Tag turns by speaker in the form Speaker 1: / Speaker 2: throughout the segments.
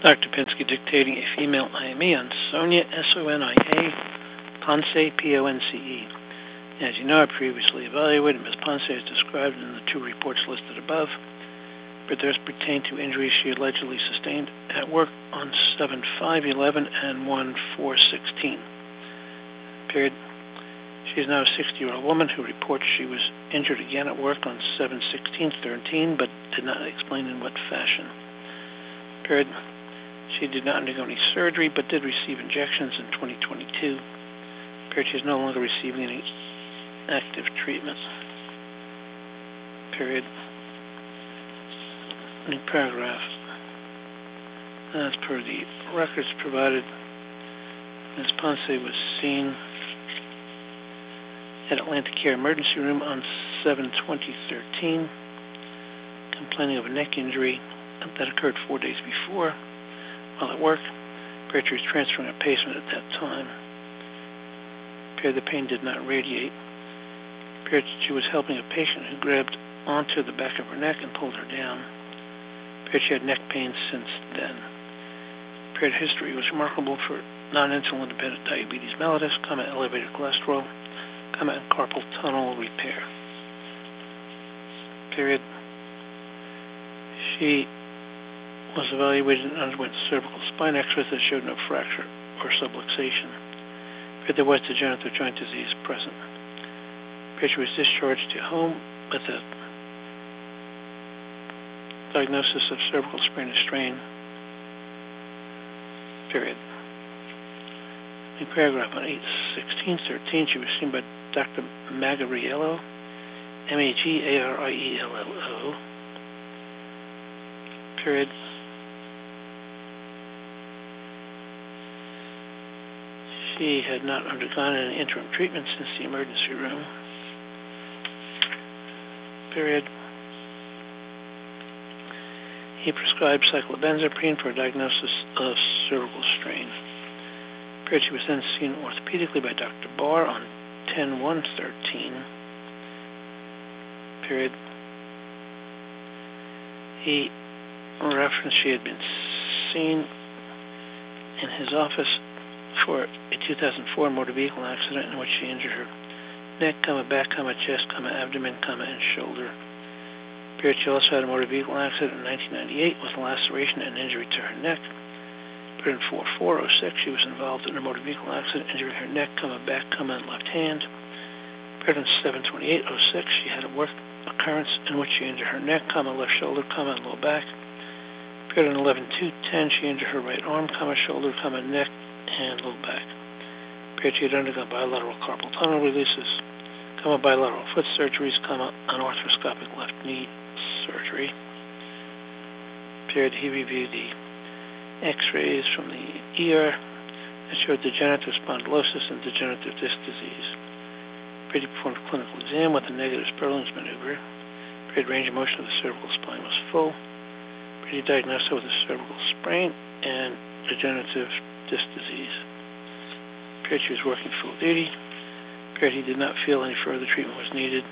Speaker 1: Dr. Pinsky dictating a female IME on Sonia, S-O-N-I-A, Ponce, P-O-N-C-E. As you know, I previously evaluated Ms. Ponce as described in the two reports listed above, but those pertain to injuries she allegedly sustained at work on 7/5/11 and 1/4/16. Period. She is now a 60-year-old woman who reports she was injured again at work on 7/16/13, but did not explain in what fashion. Period. She did not undergo any surgery, but did receive injections in 2022. Period. She is no longer receiving any active treatment. Period. New paragraph. As per the records provided, Ms. Ponce was seen at Atlantic Care Emergency Room on 7/20/13, complaining of a neck injury that occurred 4 days before while at work. She was transferring a pacemaker at that time. The pain did not radiate. She was helping a patient who grabbed onto the back of her neck and pulled her down. She had neck pain since then. History was remarkable for non-insulin dependent diabetes mellitus, elevated cholesterol, and carpal tunnel repair. Period. She was evaluated and underwent cervical spine x-rays that showed no fracture or subluxation. There was degenerative joint disease present. She was discharged to home with a diagnosis of cervical sprain and strain. Period. In paragraph on 8/16/13, she was seen by Dr. Magariello, M-A-G-A-R-I-E-L-L-O. Period. She had not undergone any interim treatment since the emergency room. Period. He prescribed cyclobenzaprine for a diagnosis of cervical strain. Period. She was then seen orthopedically by Dr. Barr on 10/1/13. Period. He referenced she had been seen in his office for a 2004 motor vehicle accident in which she injured her neck, back, chest, abdomen, and shoulder. Period. She also had a motor vehicle accident in 1998 with laceration and injury to her neck. Period. In 4/4/06, she was involved in a motor vehicle accident, injuring her neck, back, and left hand. Period. In 7/28/06, she had a work occurrence in which she injured her neck, left shoulder, and low back. Period. In 11/2/10, she injured her right arm, shoulder, neck, and low back. Period. She had undergone bilateral carpal tunnel releases, bilateral foot surgeries, an arthroscopic left knee surgery. Period. He reviewed the x-rays from the ER that showed degenerative spondylosis and degenerative disc disease. Period. He performed a clinical exam with a negative Sperling's maneuver. Period. Range of motion of the cervical spine was full. Period. He diagnosed her with a cervical sprain and degenerative disc disease. Period. She was working full duty. Period. He did not feel any further treatment was needed,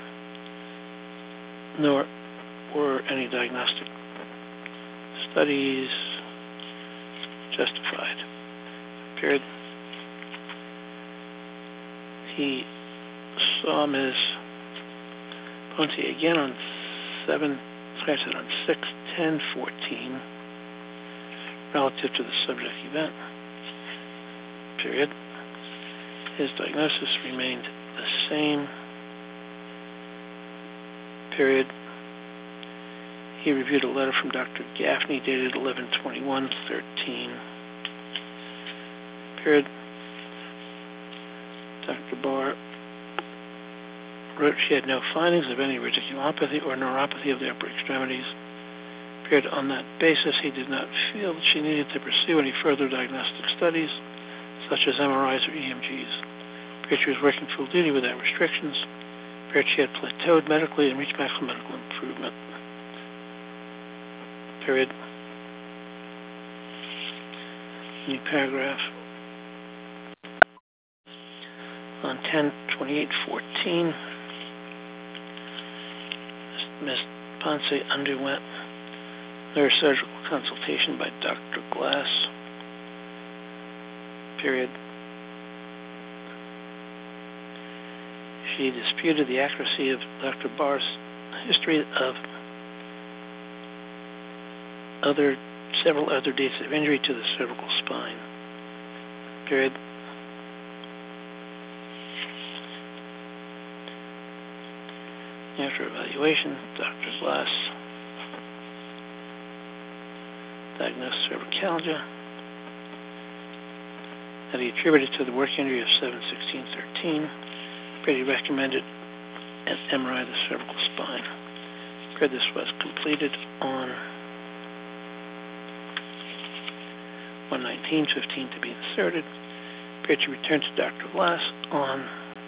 Speaker 1: nor were any diagnostic studies justified. Period. He saw Ms. Ponce again on 6/10/14 relative to the subject event. Period. His diagnosis remained the same. Period. He reviewed a letter from Dr. Gaffney dated 11/21/13. Period. Dr. Barr wrote she had no findings of any radiculopathy or neuropathy of the upper extremities. Period. On that basis, he did not feel that she needed to pursue any further diagnostic studies, such as MRIs or EMGs. Period. She was working full duty without restrictions. Period. She had plateaued medically and reached maximum medical improvement. Period. New paragraph. On 10/28/14, Ms. Ponce underwent Neurosurgical consultation by Dr. Glass. Period. She disputed the accuracy of Dr. Barr's history of several other dates of injury to the cervical spine. Period. After evaluation, Dr. Glass diagnosed cervicalgia that he attributed to the work injury of 7/16/13. He recommended an MRI of the cervical spine. This was completed on 1/19/15 to be inserted. She returned to Dr. Glass on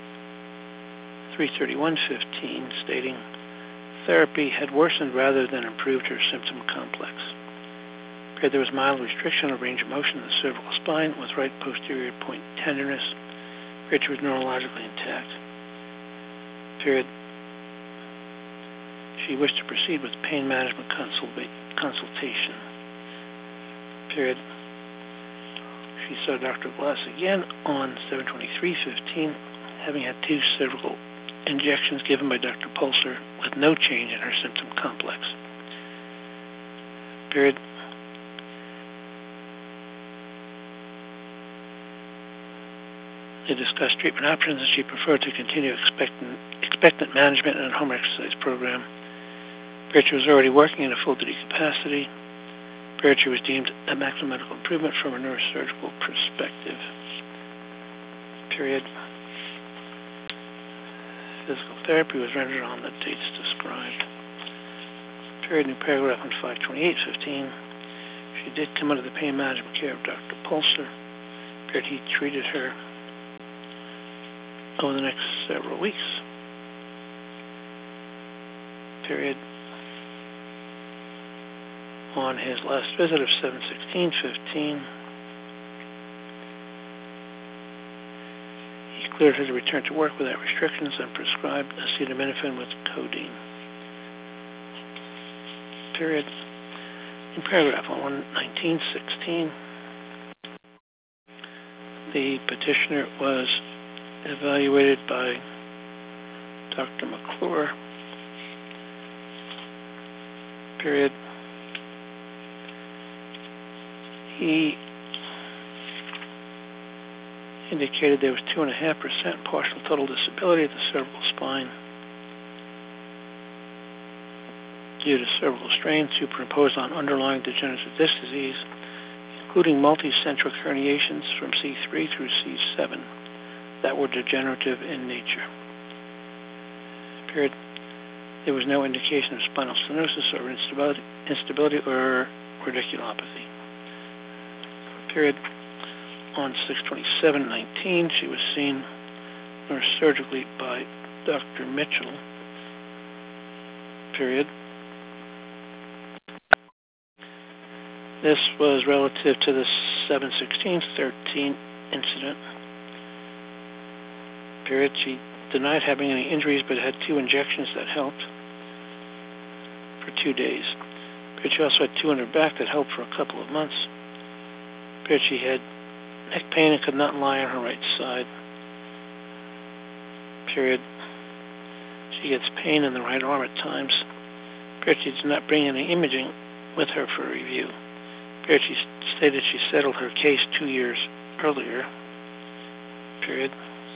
Speaker 1: 3/31/15, stating therapy had worsened rather than improved her symptom complex. There was mild restriction of range of motion in the cervical spine with right posterior point tenderness. She was neurologically intact. Period. She wished to proceed with pain management consultation. Period. She saw Dr. Glass again on 7/23/15, having had 2 cervical injections given by Dr. Pulser with no change in her symptom complex. Period. They discussed treatment options, and she preferred to continue expectant management and a home exercise program. She was already working in a full-duty capacity. She was deemed a maximum medical improvement from a neurosurgical perspective. Period. Physical therapy was rendered on the dates described. Period. New paragraph on 5/28/15. She did come under the pain management care of Dr. Pulser. Period. He treated her over the next several weeks. Period. On his last visit of 7/16/15, he cleared her to return to work without restrictions and prescribed acetaminophen with codeine. Period. In paragraph on 1/19/16, the petitioner was evaluated by Dr. McClure. Period. He indicated there was 2.5% partial total disability of the cervical spine due to cervical strain superimposed on underlying degenerative disc disease, including multicentric herniations from C3 through C7 that were degenerative in nature. Period. There was no indication of spinal stenosis or instability or radiculopathy. Period. On 6/27/19, she was seen neurosurgically by Dr. Mitchell. Period. This was relative to the 7/16/13 incident. Period. She denied having any injuries, but had 2 injections that helped for 2 days. Period. She also had 2 in her back that helped for a couple of months. Period. She had neck pain and could not lie on her right side. Period. She gets pain in the right arm at times. Period. She did not bring any imaging with her for review. Period. She stated she settled her case 2 years earlier. Period.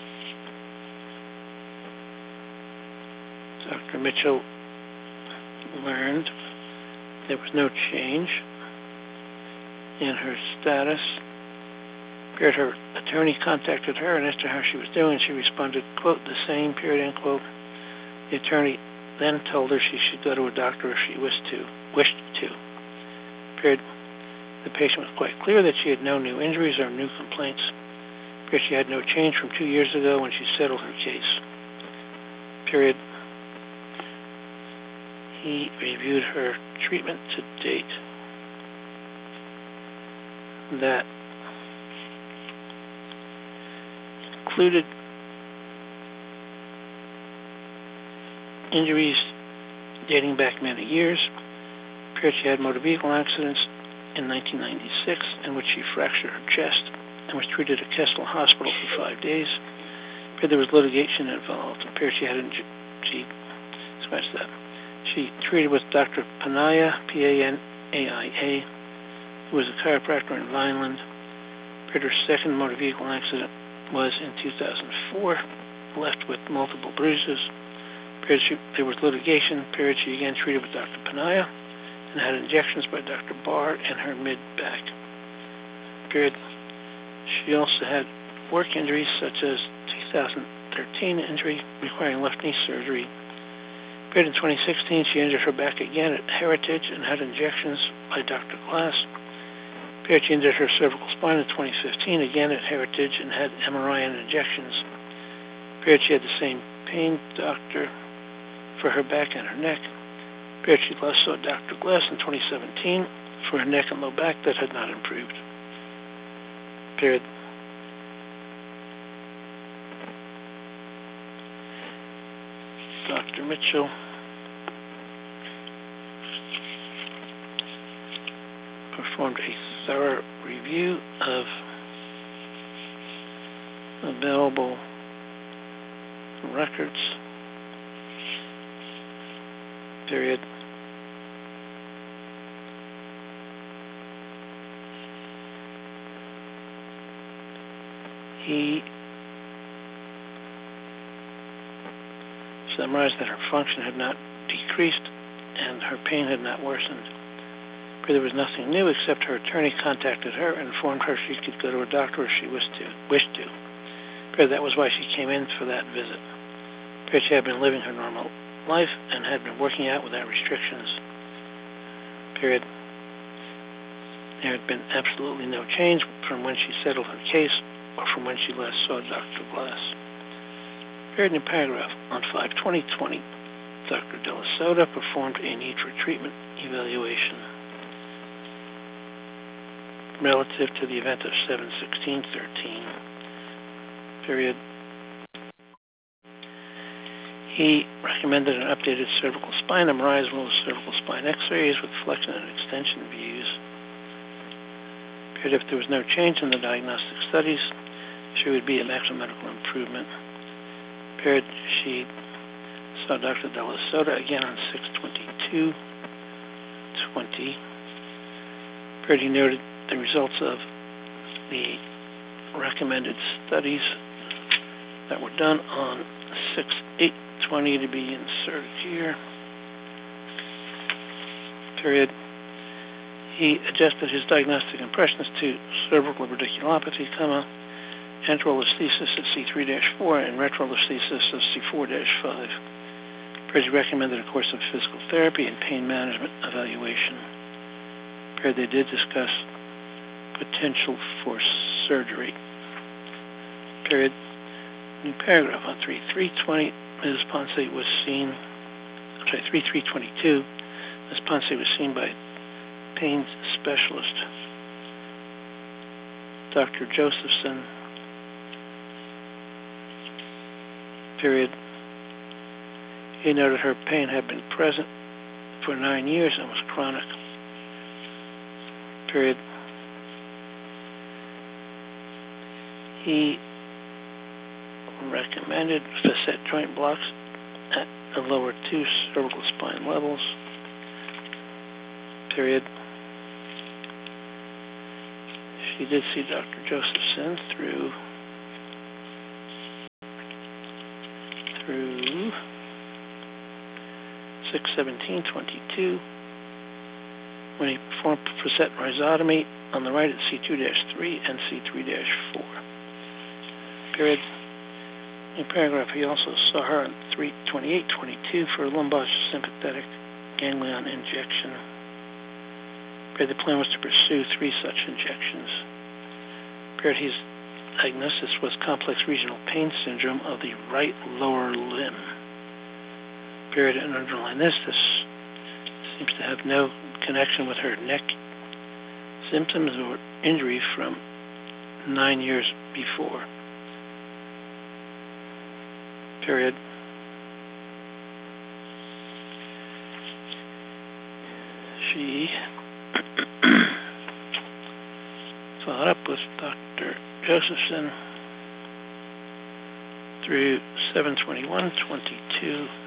Speaker 1: Dr. Mitchell learned there was no change in her status. Period. Her attorney contacted her and asked her how she was doing. She responded, quote, the same, period, end quote. The attorney then told her she should go to a doctor if she wished to. Period. The patient was quite clear that she had no new injuries or new complaints. Period. She had no change from 2 years ago when she settled her case. Period. He reviewed her treatment to date. That included injuries dating back many years. Period. She had motor vehicle accidents in 1996 in which she fractured her chest and was treated at Kessel Hospital for 5 days. Period. There was litigation involved. Period. She treated with Dr. Panaya, P-A-N-A-I-A, who was a chiropractor in Vineland. Period. Her second motor vehicle accident was in 2004, left with multiple bruises. Period. There was litigation. Period. She again treated with Dr. Panaya and had injections by Dr. Barr in her mid-back. Period. She also had work injuries such as 2013 injury requiring left knee surgery. Period. In 2016, she injured her back again at Heritage and had injections by Dr. Glass. Period. She injured her cervical spine in 2015, again at Heritage, and had MRI and injections. Period. She had the same pain doctor for her back and her neck. Period. She last saw Dr. Glass in 2017 for her neck and low back that had not improved. Period. Dr. Mitchell performed a thorough review of available records. Period. He summarized that her function had not decreased and her pain had not worsened. There was nothing new except her attorney contacted her and informed her she could go to a doctor if she wished to. That was why she came in for that visit. She had been living her normal life and had been working out without restrictions. Period. There had been absolutely no change from when she settled her case or from when she last saw Dr. Glass. Period. In paragraph, on 5/20/20, Dr. Della Sota performed a need for treatment evaluation relative to the event of 7/16/13. Period. He recommended an updated cervical spine MRI as well as cervical spine X-rays with flexion and extension views. Period. If there was no change in the diagnostic studies, she would be at maximum medical improvement. Period. She saw Dr. Della Sota again on 6/22/20. Period. He noted the results of the recommended studies that were done on 6/8/20 to be inserted here. Period. He adjusted his diagnostic impressions to cervical radiculopathy, anterolisthesis at C3-4 and retrolisthesis of C4-5. Period. He recommended a course of physical therapy and pain management evaluation. Period. They did discuss potential for surgery. Period. New paragraph on 3/3/20, Ms. Ponce was seen, 3/3/22, Ms. Ponce was seen by pain specialist Dr. Josephson. Period. He noted her pain had been present for 9 years and was chronic. Period. He recommended facet joint blocks at the lower 2 cervical spine levels. Period. She did see Dr. Josephson through 6/17/22 when he performed facet rhizotomy on the right at C2-3 and C3-4. Period. In paragraph, he also saw her on 3/28/22 for a lumbar sympathetic ganglion injection. Period. The plan was to pursue 3 such injections. Period. His diagnosis was complex regional pain syndrome of the right lower limb. Period. And underlying this seems to have no connection with her neck symptoms or injury from 9 years before. Period. She followed up with Dr. Josephson through 7/21/22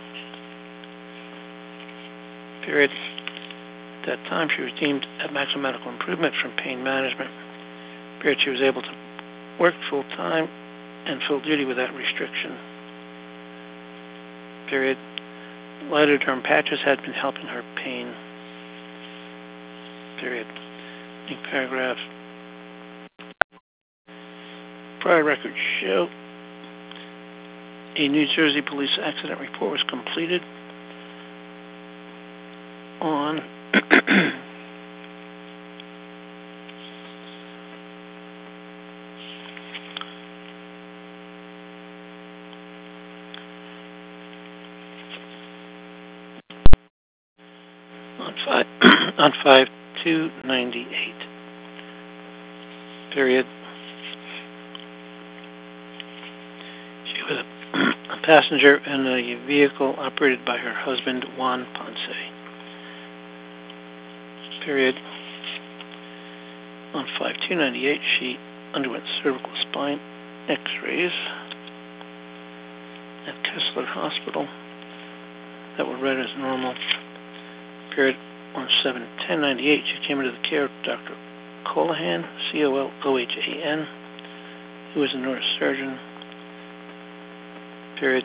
Speaker 1: period. At that time, she was deemed at maximum medical improvement from pain management. Period. She was able to work full time and full duty without restriction. Period. Lidoderm patches had been helping her pain. Period. New paragraph. Prior records show a New Jersey police accident report was completed on on 5/2/98. Period. She was a passenger in a vehicle operated by her husband, Juan Ponce. Period. On 5/2/98, she underwent cervical spine x-rays at Kessler Hospital that were read as normal. Period. On 7/10/98, she came into the care of Dr. Colohan, Colohan, who was a neurosurgeon. Period.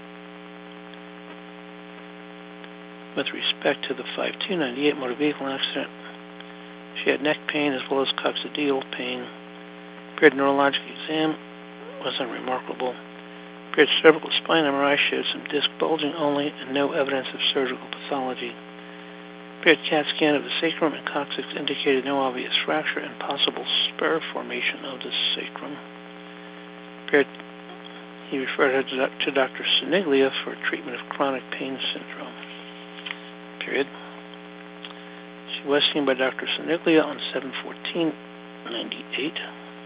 Speaker 1: With respect to the 5/2/98 motor vehicle accident, she had neck pain as well as coccygeal pain. Period. Neurologic exam was unremarkable. Period. Cervical spine MRI showed some disc bulging only and no evidence of surgical pathology. Period. CAT scan of the sacrum and coccyx indicated no obvious fracture and possible spur formation of the sacrum. Period. He referred her to Dr. Siniglia for treatment of chronic pain syndrome. Period. She was seen by Dr. Siniglia on 7/14/98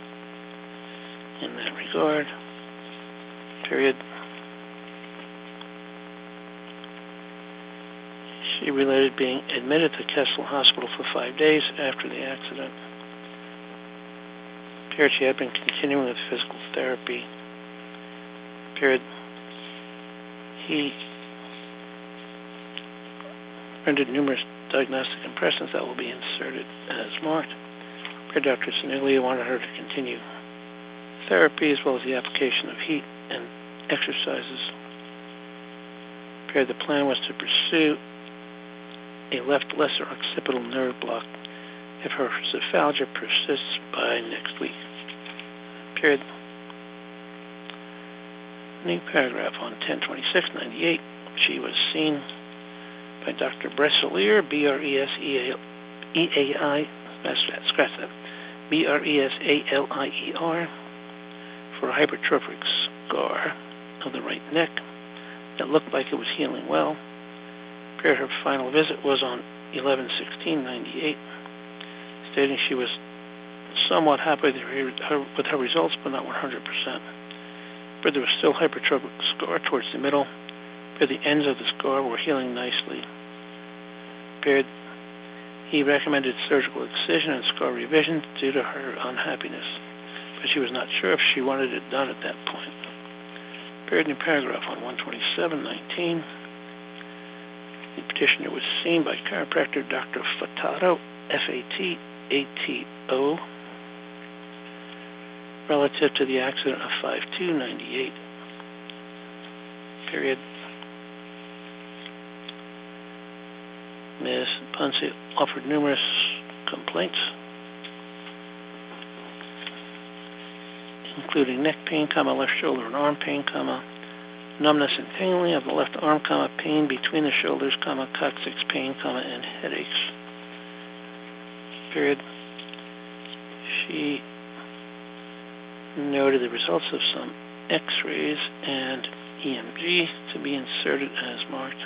Speaker 1: in that regard. Period. She related being admitted to Kessler Hospital for 5 days after the accident. Period. She had been continuing with physical therapy. Period. He rendered numerous diagnostic impressions that will be inserted as marked. Period. Dr. Siniglia wanted her to continue therapy as well as the application of heat and exercises. Period. The plan was to pursue a left lesser occipital nerve block if her cephalgia persists by next week. Period. New paragraph on 10/26/98. She was seen by Dr. Breselier, B-R-E-S-E-A-I, scratch that, B-R-E-S-A-L-I-E-R, for a hypertrophic scar of the right neck that looked like it was healing well. Her final visit was on 11/16/98, stating she was somewhat happy with her results, but not 100%. But there was still hypertrophic scar towards the middle, but the ends of the scar were healing nicely. Period. He recommended surgical excision and scar revision due to her unhappiness, but she was not sure if she wanted it done at that point. Period. New paragraph on 127/19. The petitioner was seen by chiropractor Dr. Fatato, F-A-T-A-T-O, relative to the accident of 5/2/98. Period. Ms. Ponce offered numerous complaints, including neck pain, left shoulder and arm pain, numbness and tingling of the left arm, pain between the shoulders, coccyx pain, and headaches. Period. She noted the results of some x-rays and EMG to be inserted as marked.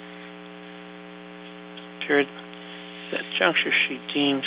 Speaker 1: Period. At that juncture, she deemed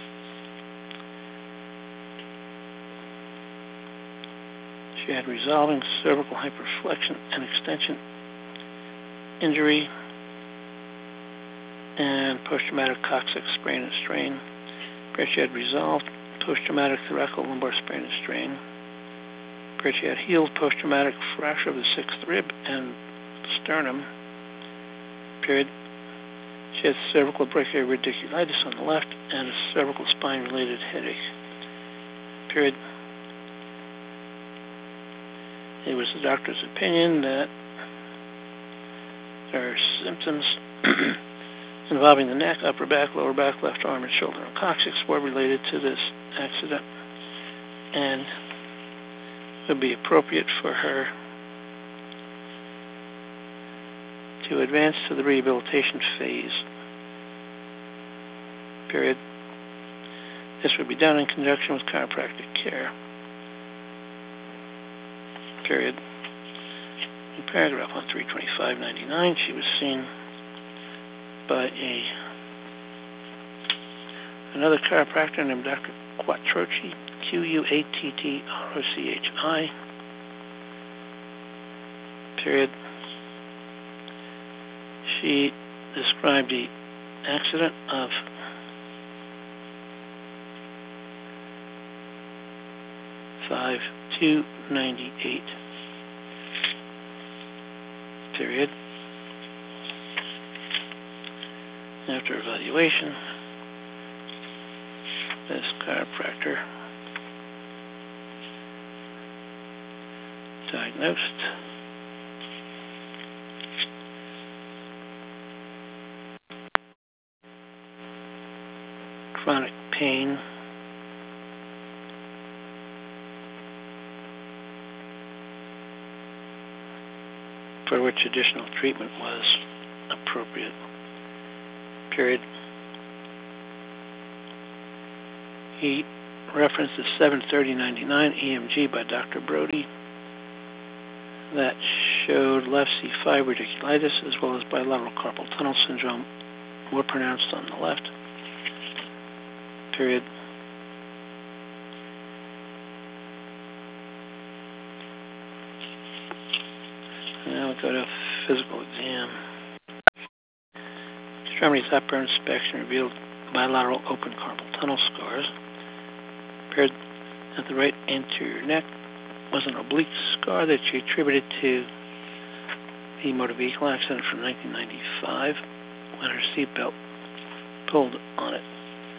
Speaker 1: she had resolving cervical hyperflexion and extension injury and post-traumatic coccyx sprain and strain. Period, she had resolved post-traumatic thoracolumbar sprain and strain. Period, she had healed post-traumatic fracture of the 6th rib and sternum. Period, she had cervical brachial radiculitis on the left and a cervical spine-related headache. Period. It was the doctor's opinion that there are symptoms involving the neck, upper back, lower back, left arm, and shoulder and coccyx were related to this accident, and it would be appropriate for her to advance to the rehabilitation phase. Period. This would be done in conjunction with chiropractic care. Period. In paragraph on 325.99, she was seen by another chiropractor named Dr. Quattrochi, Quattrochi. Period. She described the accident of (5/2/98). Period. After evaluation, this chiropractor diagnosed chronic pain for which additional treatment was appropriate. Period. He referenced the 7/30/99 EMG by Dr. Brody that showed left C5 radiculitis as well as bilateral carpal tunnel syndrome, more pronounced on the left. Period. Now we go to physical exam. Extremities upper inspection revealed bilateral open carpal tunnel scars. Period. At the right anterior neck was an oblique scar that she attributed to the motor vehicle accident from 1995 when her seatbelt pulled on it.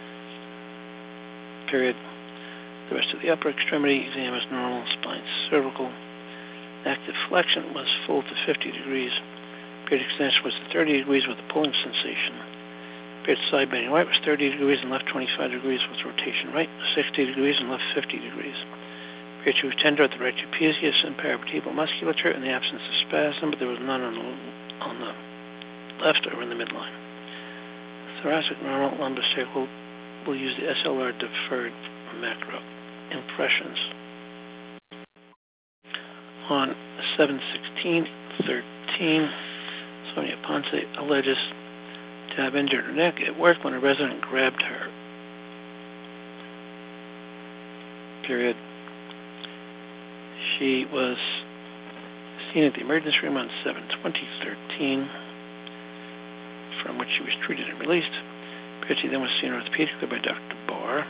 Speaker 1: Period. The rest of the upper extremity exam is normal. Spine cervical. Active flexion was full to 50 degrees. Period extension was to 30 degrees with a pulling sensation. Period side bending right was 30 degrees and left 25 degrees with rotation right, 60 degrees and left 50 degrees. Period she was tender at the right trapezius and paravertebral musculature in the absence of spasm, but there was none on the left or in the midline. Thoracic normal, lumbosacral. We'll use the SLR deferred macro impressions. On 7/16/13, Sonia Ponce alleges to have injured her neck at work when a resident grabbed her. Period. She was seen at the emergency room on 7/20/13, from which she was treated and released. Period. She then was seen orthopedically by Dr. Barr.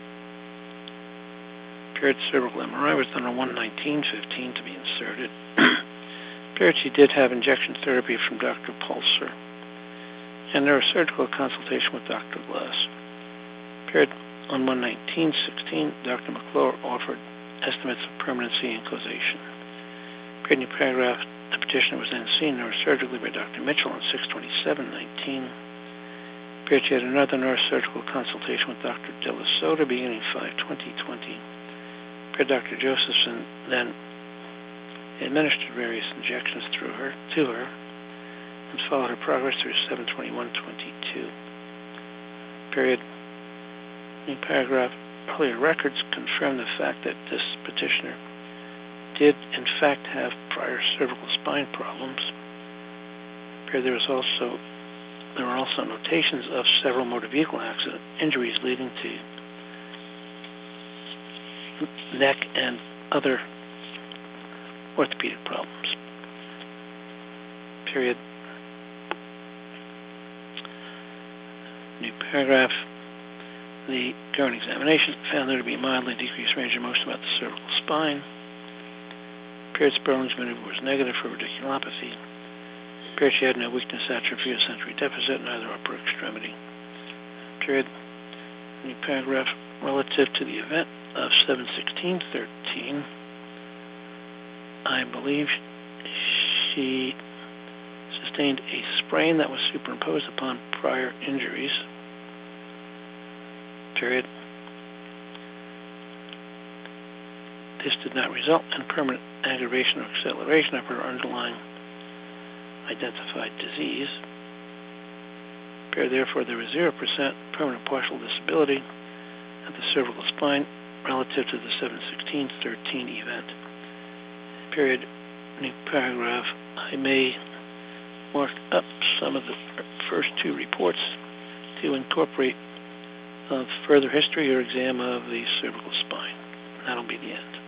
Speaker 1: Period. Cervical MRI was done on 1/19/15 to be inserted. Period. She did have injection therapy from Dr. Pulser and neurosurgical consultation with Dr. Glass. Period. On 1/19/16, Dr. McClure offered estimates of permanency and causation. Period. In paragraph, the petitioner was then seen neurosurgically by Dr. Mitchell on 6/27/19. Period. She had another neurosurgical consultation with Dr. De La Sota beginning 5/20/20. Period. Dr. Josephson then administered various injections to her and followed her progress through 7/21/22. Period. In paragraph, earlier records confirm the fact that this petitioner did in fact have prior cervical spine problems. Period. There were also notations of several motor vehicle accident injuries leading to neck and other orthopedic problems. Period. New paragraph. The current examination found there to be mildly decreased range of motion about the cervical spine. Appeared Sperling's maneuver was negative for radiculopathy. Appeared she had no weakness, atrophy, or sensory deficit in either upper extremity. Period. New paragraph. Relative to the event of 7/16/13, I believe she sustained a sprain that was superimposed upon prior injuries. Period. This did not result in permanent aggravation or acceleration of her underlying identified disease. Period. Therefore, there is 0% permanent partial disability at the cervical spine relative to the 7/16/13 event. Period. New paragraph. I may mark up some of the first two reports to incorporate further history or exam of the cervical spine. That'll be the end.